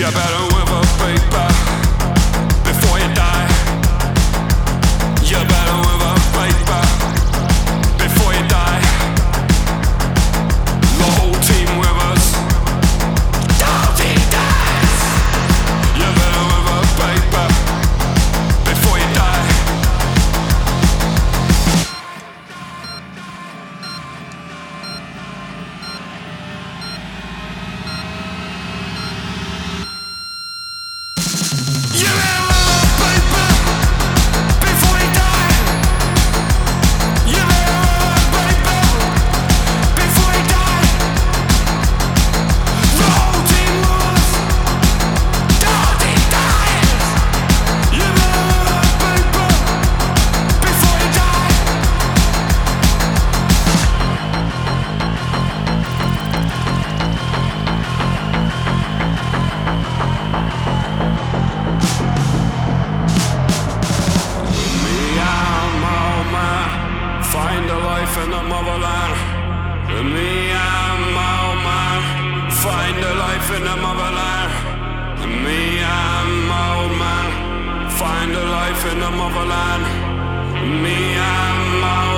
You better whip up paper before you die. You better whip up paper before you die. The whole team with us. The whole team dies. You better whip up paper before you die. You better whip up paper before you die. You better whip up paper before you die. The whole team was. The whole team dies. You better whip up paper before you die. Me, I'm old man. Find a life in the motherland. Me, I'm old man. Find a life in the motherland. Me, I'm old man. Find a life in the motherland. Me, I'm old